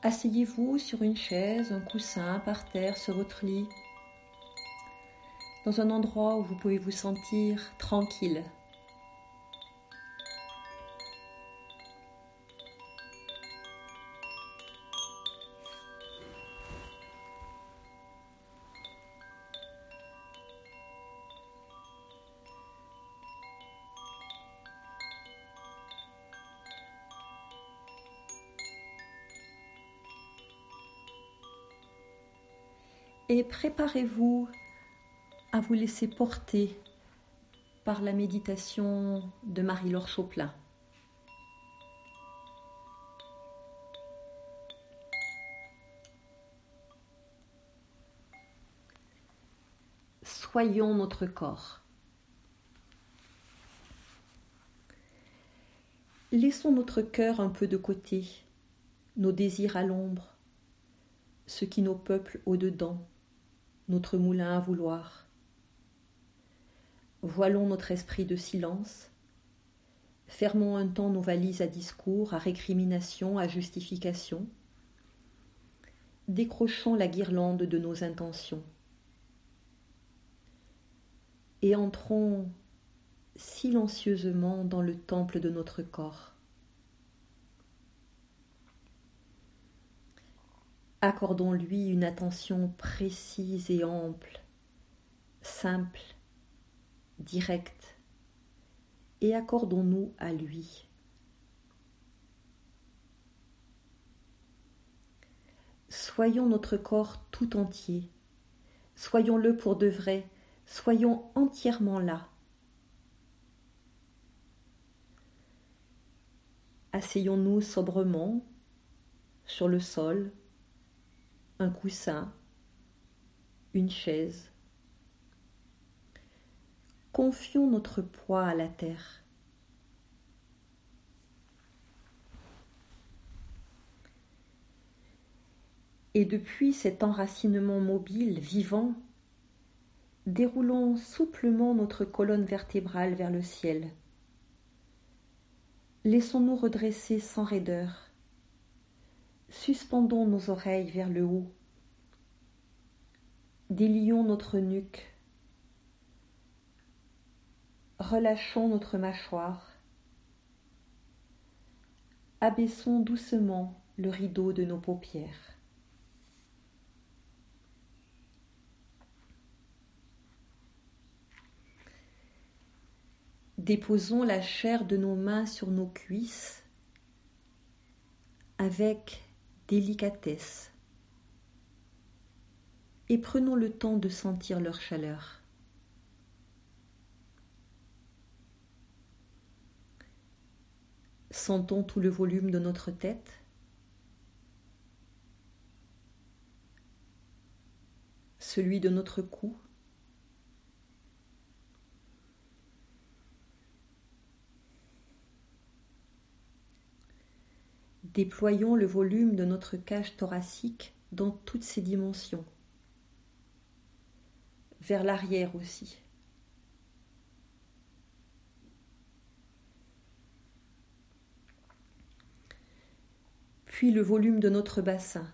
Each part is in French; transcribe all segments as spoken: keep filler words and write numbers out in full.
Asseyez-vous sur une chaise, un coussin, par terre, sur votre lit, dans un endroit où vous pouvez vous sentir tranquille. Et préparez-vous à vous laisser porter par la méditation de Marie-Laure Chopin. Soyons notre corps. Laissons notre cœur un peu de côté, nos désirs à l'ombre, ce qui nous peuple au-dedans, notre moulin à vouloir. Voilons notre esprit de silence, fermons un temps nos valises à discours, à récrimination, à justification, décrochons la guirlande de nos intentions et entrons silencieusement dans le temple de notre corps. Accordons-lui une attention précise et ample, simple, directe, et accordons-nous à lui. Soyons notre corps tout entier, soyons-le pour de vrai, soyons entièrement là. Asseyons-nous sobrement sur le sol, un coussin, une chaise. Confions notre poids à la terre. Et depuis cet enracinement mobile, vivant, déroulons souplement notre colonne vertébrale vers le ciel. Laissons-nous redresser sans raideur. Suspendons nos oreilles vers le haut. Délions notre nuque. Relâchons notre mâchoire. Abaissons doucement le rideau de nos paupières. Déposons la chair de nos mains sur nos cuisses avec délicatesse et prenons le temps de sentir leur chaleur. Sentons tout le volume de notre tête, celui de notre cou, déployons le volume de notre cage thoracique dans toutes ses dimensions, vers l'arrière aussi. Puis le volume de notre bassin,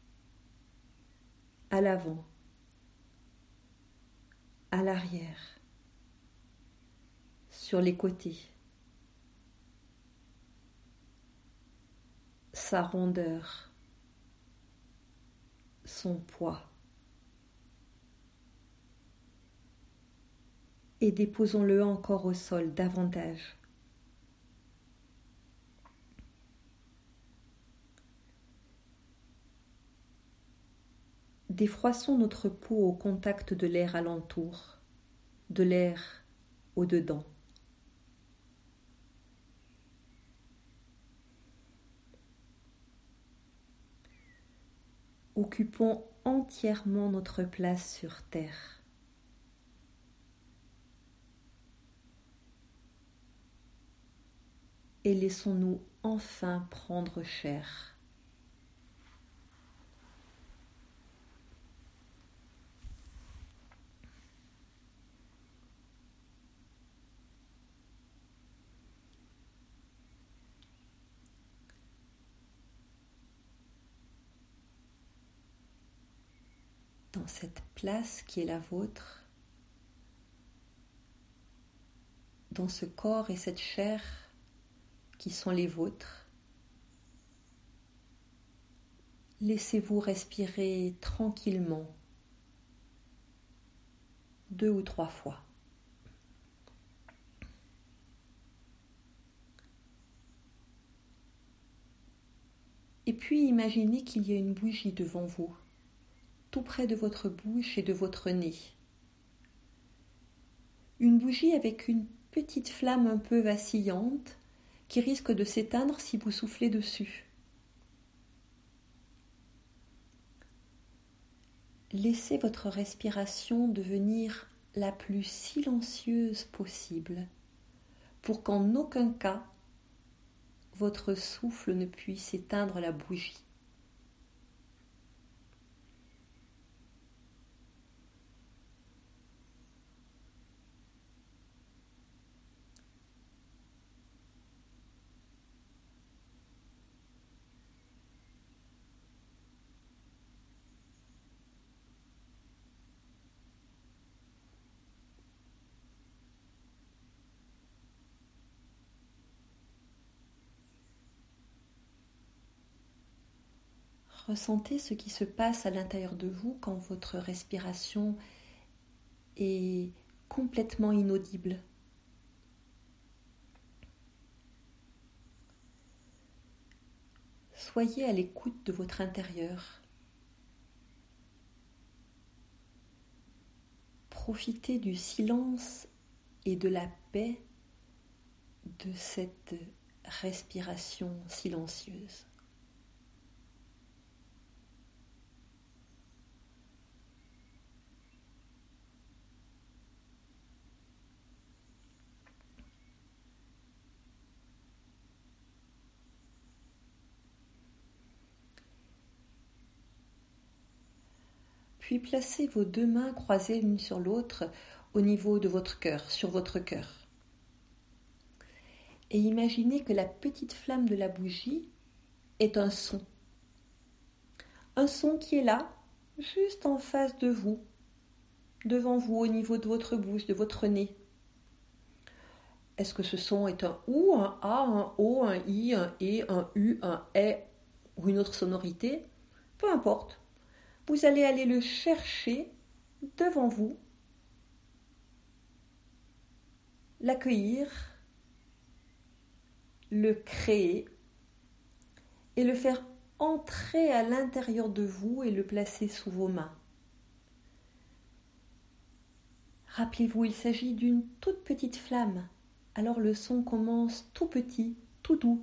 à l'avant, à l'arrière, sur les côtés, sa rondeur, son poids. Et déposons-le encore au sol davantage. Défroissons notre peau au contact de l'air alentour, de l'air au-dedans. Occupons entièrement notre place sur terre. Et laissons-nous enfin prendre chair. dans cette place qui est la vôtre, dans ce corps et cette chair qui sont les vôtres. Laissez-vous respirer tranquillement, deux ou trois fois. Et puis imaginez qu'il y a une bougie devant vous, tout près de votre bouche et de votre nez. Une bougie avec une petite flamme un peu vacillante qui risque de s'éteindre si vous soufflez dessus. Laissez votre respiration devenir la plus silencieuse possible pour qu'en aucun cas votre souffle ne puisse éteindre la bougie. Ressentez ce qui se passe à l'intérieur de vous quand votre respiration est complètement inaudible. Soyez à l'écoute de votre intérieur. Profitez du silence et de la paix de cette respiration silencieuse. Puis placez vos deux mains croisées l'une sur l'autre au niveau de votre cœur, sur votre cœur. Et imaginez que la petite flamme de la bougie est un son. Un son qui est là, juste en face de vous, devant vous, au niveau de votre bouche, de votre nez. Est-ce que ce son est un OU, un A, un O, un I, un E, un U, un E ou une autre sonorité? Peu importe. Vous allez aller le chercher devant vous, l'accueillir, le créer et le faire entrer à l'intérieur de vous et le placer sous vos mains. Rappelez-vous, il s'agit d'une toute petite flamme. Alors le son commence tout petit, tout doux.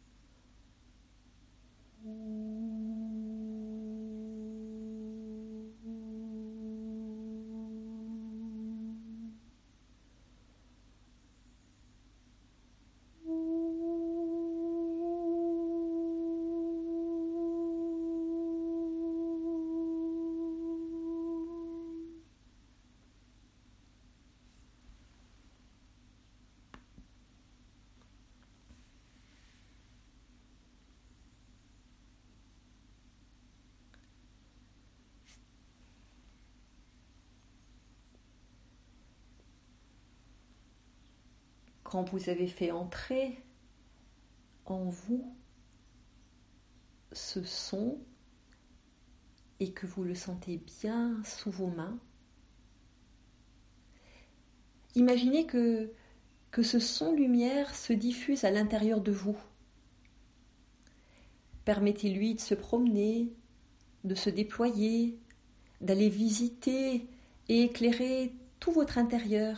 Quand vous avez fait entrer en vous ce son et que vous le sentez bien sous vos mains, imaginez que, que ce son lumière se diffuse à l'intérieur de vous. Permettez-lui de se promener, de se déployer, d'aller visiter et éclairer tout votre intérieur.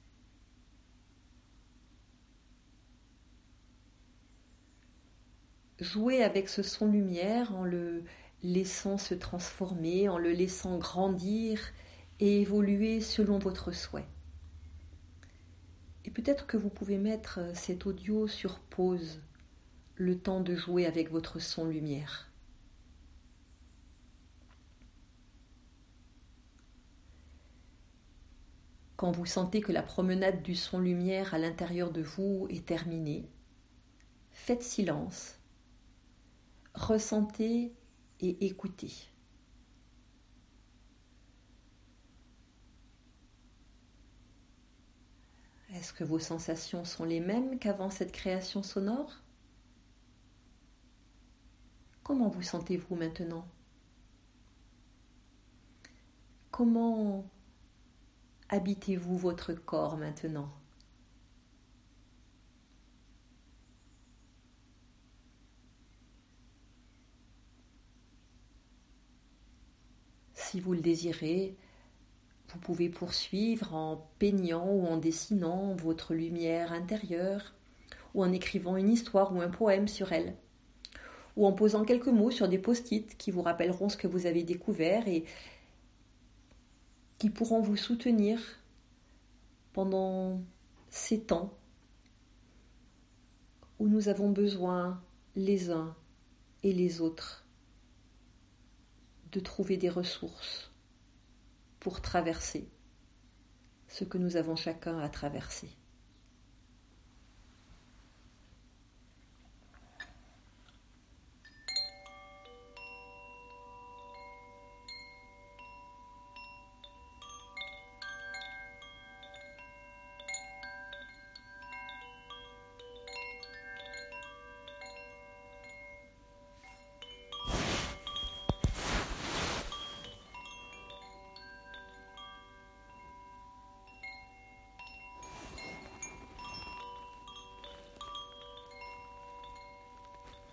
Jouez avec ce son lumière en le laissant se transformer, en le laissant grandir et évoluer selon votre souhait. Et peut-être que vous pouvez mettre cet audio sur pause, le temps de jouer avec votre son lumière. Quand vous sentez que la promenade du son lumière à l'intérieur de vous est terminée, faites silence. Ressentez et écoutez. Est-ce que vos sensations sont les mêmes qu'avant cette création sonore ? Comment vous sentez-vous maintenant ? Comment habitez-vous votre corps maintenant ? Si vous le désirez, vous pouvez poursuivre en peignant ou en dessinant votre lumière intérieure, ou en écrivant une histoire ou un poème sur elle, ou en posant quelques mots sur des post-it qui vous rappelleront ce que vous avez découvert et qui pourront vous soutenir pendant ces temps où nous avons besoin les uns et les autres de trouver des ressources pour traverser ce que nous avons chacun à traverser.